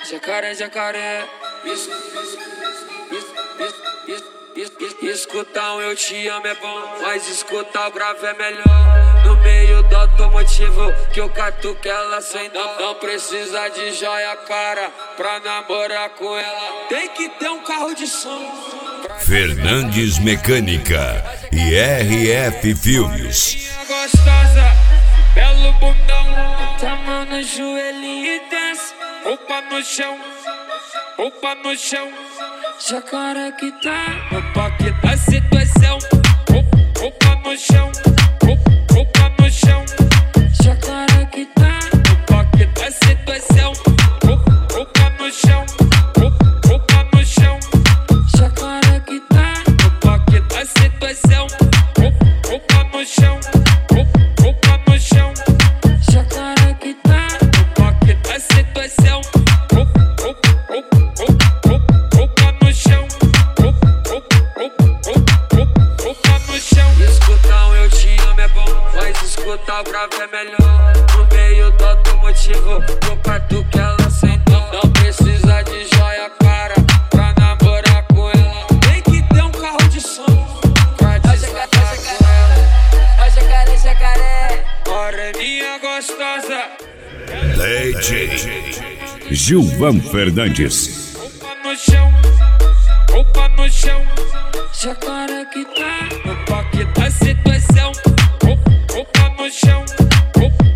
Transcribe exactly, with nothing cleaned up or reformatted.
Jacaré, jacaré. Isso, isso, isso, isso, isso, isso. Escutar um eu te amo é bom, mas escutar o grave é melhor. No meio do automotivo que eu catuco ela sem dó. Não precisa de joia cara pra namorar com ela. Tem que ter um carro de som. Fernandes Mecânica e R F Filmes. Gostosa, belo bundão, tá mão no joelhinho e desce. Roupa no chão, roupa no chão. Jacaré que tá no parque da situação. Roupa no chão, roupa no chão. Jacaré que tá no parque da situação. Roupa no chão, roupa no chão. Jacaré que tá no parque da situação. Roupa no chão, roupa no chão. Jacaré que tá no parque da situação. Roupa no chão, roupa no chão. Escutar um eu te amo é bom, mas escutar o grave é melhor. No meio do automotivo, eu catuco ela sem dó. Não precisa de joia cara pra namorar com ela. Tem que ter um carro de som pra desatar com ela. Ó jacaré, jacaré. Moreninha gostosa, D J Gilvan Fernandes. roupa no chão, roupa no chão. Jacaré que tá no parque da situação. Roupa no chão,